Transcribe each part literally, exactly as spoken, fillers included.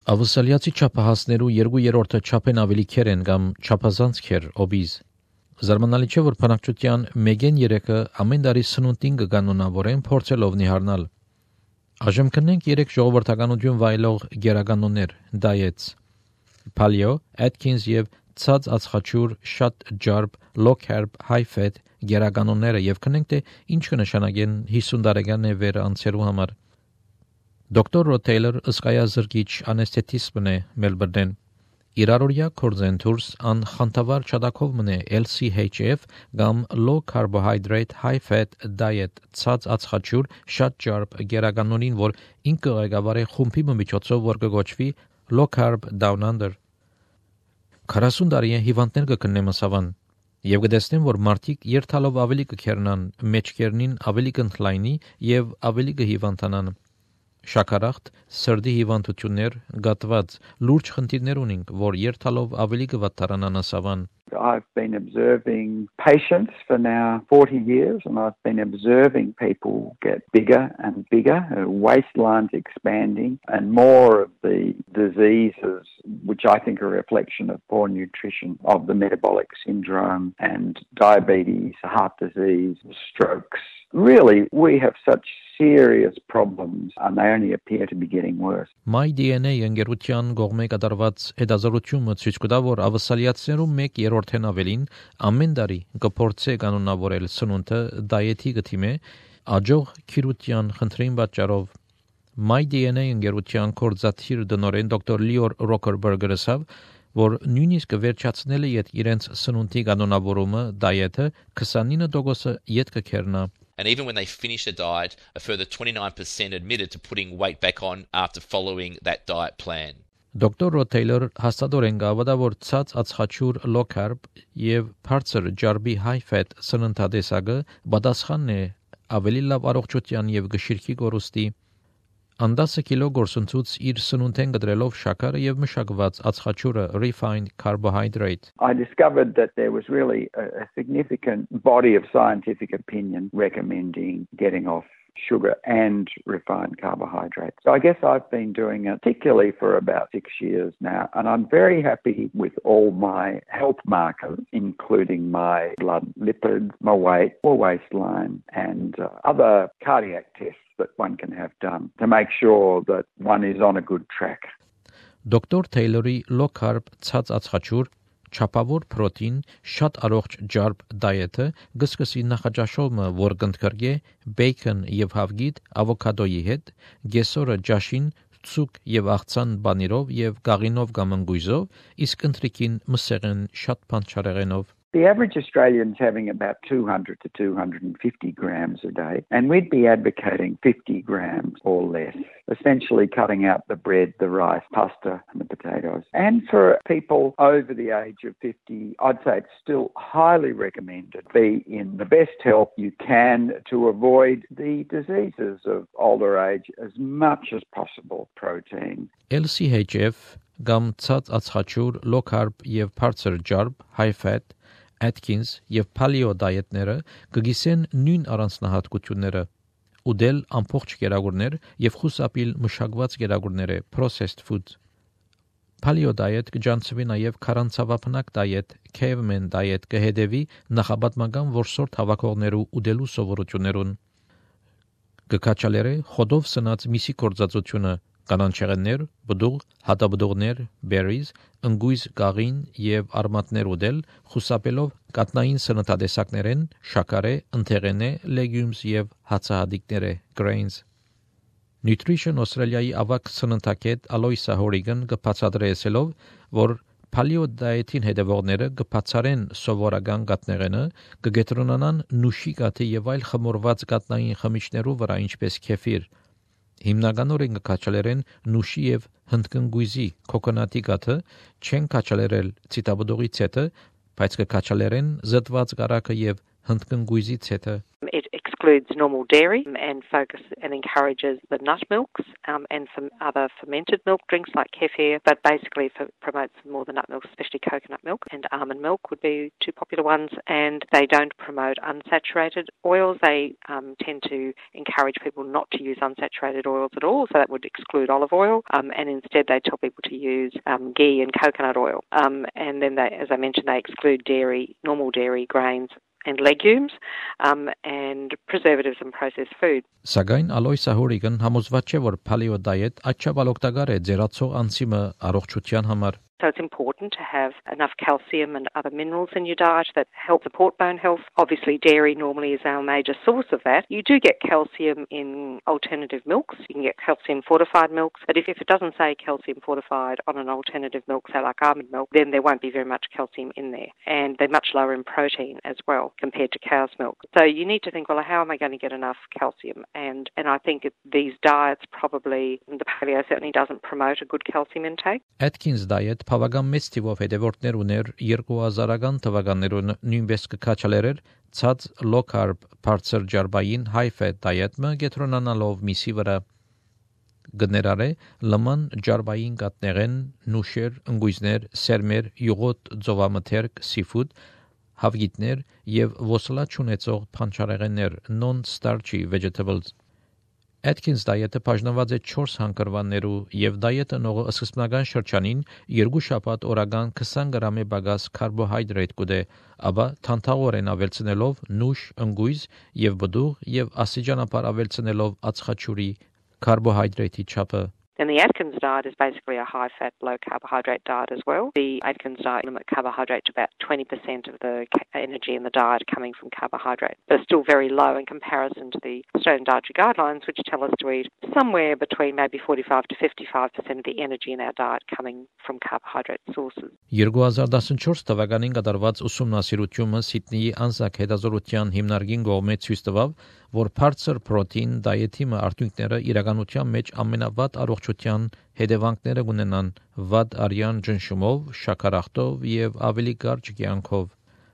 Ավսալիացի չափահասներու երկու երրորդը չափեն ավելի քեր են կամ չափազանց քեր obese։ Զարմանալի չէ, որ բնակչության մեկեն երեքը ամեն տարի սնունդին կկանոնավորեն փորձելով նիհարնալ։ Այժմ կնենք երեք ժողովրդականություն վայելող գերականոններ՝ diets, paleo, Atkins եւ ցած ածխաջուր, շատ ջարբ, low carb, high fat գերականոնները եւ կնենք թե ինչ կնշանակեն հիսուն տարեկան է վեր անցերու համար։ Դոկտոր Ռոդ Թեյլոր ըսկայազրկիչ անեսթետիստ է Մելբուրնեն։ Իրարորյա կորձեն դուրս ան խանթավար չադակով մնե L C H F կամ low carbohydrate high fat diet ցած ածխաջուր շատ ջարբ գերականոնին, որ ինքը ղեկավարի խումբի միջոցով որ կգոչվի low carb down under։ քառասուն տարի է հիվանդներ կգտնեմ ասավան եւ կտեսնեմ, որ մարդիկ երթալով ավելի կքերնան, մեջքերնին ավելի կընթլայնի եւ ավելի կհիվանդանան։ Շաքարախտ, սրդի հիվանդություններ, գատված, լուրջ խնդիրներ ունենք, որ երթալով ավելի կվատարանան ասավան։ I've been observing patients for now forty years, and I've been observing people get bigger and bigger, uh, waistlines expanding, and more of the diseases, which I think are a reflection of poor nutrition, of the metabolic syndrome and diabetes, heart disease, strokes. Really, we have such serious problems, and they only appear to be getting worse. My D N A ընկերության կողմէ կատարված հետազոտությունը ցույց կտա, որ ավսալիացիներու մեկ երրորդն ավելին ամեն տարի կփորձե կանոնավորել սնունդը դայեթի գտիմե աջող քիրուրգիան խնդրին պատճառով։ My D N A ընկերության կորզաթիր դնորեն դոկտոր Լիոր Ռոքերբերգը ասավ, որ նույնիսկ վերջացնել է իդ իրենց սնունդի կանոնավորումը դայեթը twenty-nine percent իդ կքերնա։ And even when they finish a diet, a further twenty-nine percent admitted to putting weight back on after following that diet plan. Դոկտոր Ռոդ Թեյլոր հաստատորեն գավադա, որ ցած ածխաջուր low carb եւ բարձր ջարբի high fat սննդատեսակը պատասխանն է ավելի լավ առողջության եւ գշիրքի կորուստի։ Անդասը կիլո գործընծուց իր սնունդեն գտրելով շաքարը եւ մշակված ածխաջուրը refined carbohydrate. I discovered that there was really a, a significant body of scientific opinion recommending getting off sugar and refined carbohydrates. So I guess I've been doing it particularly for about six years now, and I'm very happy with all my health markers, including my blood lipids, my weight, or waistline, and uh, other cardiac tests that one can have done to make sure that one is on a good track. Դոկտոր Թեյլորի low carb ցած ածխաջուր չափավոր պրոտեին շատ առողջ ջարբ դայեթը գսկսի նախաճաշումը, որ կընդգրկե բեյքոն եւ հավգիտ ավոկադոյի հետ, գեսորը ջաշին, ցուկ եւ աղցան բանիրով եւ գաղինով կամ ընկույզով, իսկ ընտրիկին մսեղեն շատ փանչարեղենով։ The average Australian's having about two hundred to two hundred fifty grams a day, and we'd be advocating fifty grams or less, essentially cutting out the bread, the rice, pasta, and the potatoes. And for people over the age of fifty, I'd say it's still highly recommended be in the best health you can to avoid the diseases of older age as much as possible. Protein. L C H F կամ ցած ածխաջուր low carb եւ բարձր ջարբ high fat Atkins եւ paleo դայեթները կգիսեն նույն առանձնահատկությունները՝ ուդել ամբողջ գերագուրներ եւ խուսափիլ մշակված գերագուրները processed food։ Paleo diet կջանցվի նաեւ քարանցավապնակ diet, caveman diet կհետևի նախապատմական որսորդ հավաքողներու ուդելու սովորություններուն։ Կկաչալերը խոդով սնած միսի կորձածությունը կանանչեղեններ, բդուղ, հատաբդուղներ, berries, ընկույզ գաղին եւ արմատներ ուդել, խուսափելով կատնային սննդատեսակներեն, շաքարե, ընթեղենե, legumes եւ հացահատիկները, grains։ Nutrition Australia-ի ավակ սննդակետ Aloysa Horrigan կբացատրեցելով, որ paleo diet-ին հետևողները կբացարեն սովորական կատնեղենը, կգետրոնանան նուշի կաթի եւ այլ խմորված կատնային խմիչքներու վրա, ինչպես քեֆիր։ Հիմնականորեն կքաչալերեն նուշի եւ հնդկնգույզի կոկոնատի գաթը, չեն քաչալերել ցիտաբդողի ցետը, բայց կքաչալերեն զտված կարակը եւ հնդկնգույզի ցետը։ It excludes normal dairy and focus and encourages the nut milks um, and some other fermented milk drinks like kefir, but basically for, promotes more the nut milk, especially coconut milk and almond milk would be two popular ones. And they don't promote unsaturated oils. They um, tend to encourage people not to use unsaturated oils at all, so that would exclude olive oil, um, and instead they tell people to use um, ghee and coconut oil. Um, and then, they, as I mentioned, they exclude dairy, normal dairy, grains, and legumes, um, and preservatives and processed food. Սակայն Ալոյսա Հորիգն համոզված չէ, որ paleo diet աչափ օգտակար է ձերացող անցիմը առողջության համար. So it's important to have enough calcium and other minerals in your diet that help support bone health. Obviously, dairy normally is our major source of that. You do get calcium in alternative milks. You can get calcium fortified milks. But if, if it doesn't say calcium fortified on an alternative milk, say like almond milk, then there won't be very much calcium in there. And they're much lower in protein as well compared to cow's milk. So you need to think, well, how am I going to get enough calcium? And, and I think these diets probably, the paleo certainly doesn't promote a good calcium intake. Atkins diet բավական մեծ թիվով հետևորդներ ուներ երկու հազարական թվականներուն նույնպես կքաչալերեր ցած low carb բարձր ջարբային high fat diet-ը գետրոնանալով միսի վրա գներարե լման ջարբային կատնեղեն նուշեր ընկույզներ սերմեր յուղոտ ծովամթերք seafood հավգիտներ եւ ոսլա չունեցող փանչարեղեններ non starchy vegetables. Atkins diet-ը բաժանված է չորս հանգրվաններու եւ diet-ը նողը սկզբնական շրջանին երկու շաբաթ օրական twenty գրամի բագաս carbohydrate կուտե, ապա թանթաղորեն ավելցնելով նուշ, ընկույզ եւ բդուղ եւ աստիճանաբար ավելցնելով ածխաչուրի carbohydrate-ի չափը. And the Atkins diet is basically a high-fat, low-carbohydrate diet as well. The Atkins diet limits carbohydrate to about twenty percent of the energy in the diet coming from carbohydrate, but it's still very low in comparison to the Australian Dietary Guidelines, which tell us to eat somewhere between maybe forty-five to fifty-five percent of the energy in our diet coming from carbohydrate sources. twenty fourteen թվականին կատարված ուսումնասիրությունը Սիդնեի անձակ հետազոտության հիմնարկին կողմից ցույց տվավ, որ բարձր պրոտեին դիեթի արդյունքները իրականության մեջ ամենավատ առողջության հետևանքները կունենան վատ արյան ճնշումով, շաքարախտով եւ ավելի կարճ կյանքով.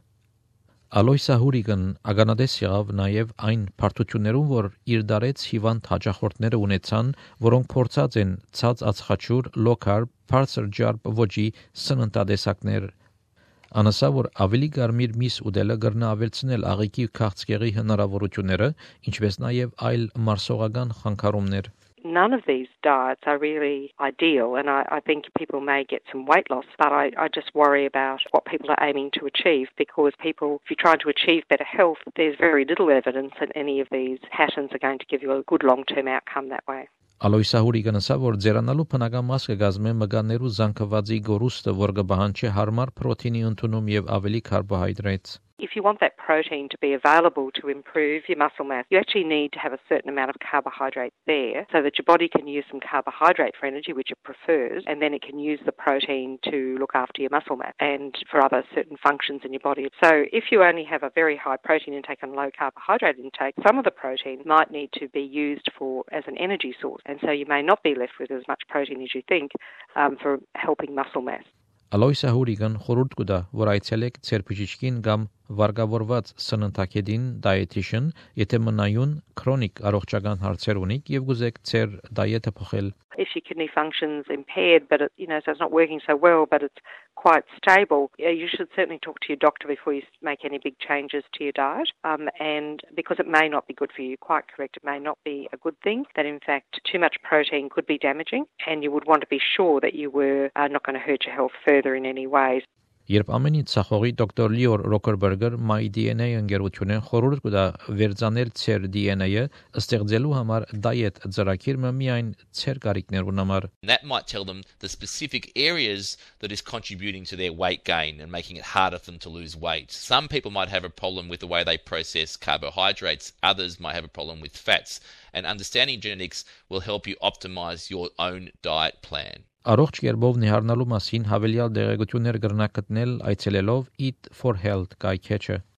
Ալոյսա Հուրիգն ագանադես եղավ նաև այն բարդություններում, որ իր դարեց հիվանդ հաճախորդները ունեցան, որոնք փորձած են ցած ածխաչուր, low carb, բարձր ջարբ ոճի սննդատեսակներ. Անասա որ ավելի կարմիր միս ուտելը կրնա ավելցնել աղիքի քաղցկեղի հնարավորությունները, ինչպես նաև այլ մարսողական խանգարումներ. None of these diets are really ideal, and I, I think people may get some weight loss, but I, I just worry about what people are aiming to achieve, because people, if you're trying to achieve better health, there's very little evidence that any of these patterns are going to give you a good long-term outcome that way. Ալոյսա Հուրիգն ասա, որ ձերանալու բնական մաս կգազմե մգաններու զանգվածի գորուստը, որ կբահանչի հարմար պրոտեինի ընդունում եւ ավելի carbohydrates. If you want that protein to be available to improve your muscle mass, you actually need to have a certain amount of carbohydrate there so that your body can use some carbohydrate for energy, which it prefers, and then it can use the protein to look after your muscle mass and for other certain functions in your body. So if you only have a very high protein intake and low carbohydrate intake, some of the protein might need to be used for as an energy source, and so you may not be left with as much protein as you think um, for helping muscle mass. Ալոյսա Հուրիգն խորհուրդ կտա, որ այցելեք ձեր բժիշկին կամ վարգավորված սննդակետին dietitian, եթե մնայուն քրոնիկ առողջական հարցեր ունիք եւ գուզեք ձեր դիետը փոխել. If your kidney function's impaired, but it, you know, so it's not working so well, but it's quite stable, you should certainly talk to your doctor before you make any big changes to your diet. Um, and because it may not be good for you, quite correct, it may not be a good thing. That in fact, too much protein could be damaging, and you would want to be sure that you were uh, not going to hurt your health further in any ways. Երբ ամենից ցախողի դոկտոր Լիոր Ռոկերբերգեր My D N A ընկերությունը խորհուրդ կտա վերցանել ցեր D N A-ը ստեղծելու համար diet ծրագիրը միայն ցեր կարիքներուն համար. That might tell them the specific areas that is contributing to their weight gain and making it harder for them to lose weight. Some people might have a problem with the way they process carbohydrates, others might have a problem with fats, and understanding genetics will help you optimize your own diet plan. Առողջ կերպով նիհարնալու մասին հավելյալ դեղեցություններ կրնակ գտնել այցելելով Eat for Health կայքեջը.